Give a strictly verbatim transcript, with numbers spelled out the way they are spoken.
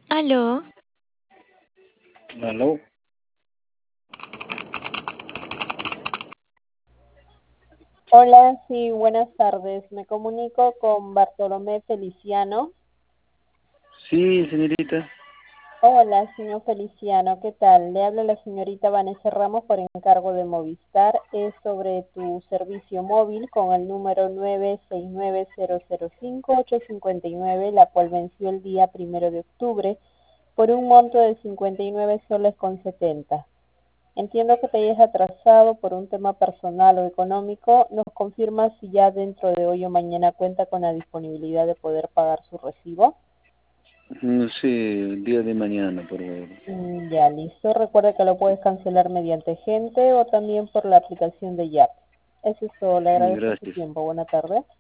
Aló, Aló, Hola, sí, buenas tardes. Me comunico con Bartolomé Feliciano. sí, señorita. Hola, señor Feliciano, ¿qué tal? Le habla la señorita Vanessa Ramos por encargo de Movistar. Es sobre tu servicio móvil con el número nueve seis nueve cero cero cinco ocho cinco nueve, la cual venció el día primero de octubre por un monto de cincuenta y nueve soles con setenta. Entiendo que te hayas atrasado por un tema personal o económico. ¿Nos confirmas si ya dentro de hoy o mañana cuenta con la disponibilidad de poder pagar su recibo? No sé, el día de mañana, por favor. Mm, Ya, listo. Recuerda que lo puedes cancelar mediante Gente o también por la aplicación de Yap. Eso es todo. Le agradezco su Gracias. tiempo. Buena tarde.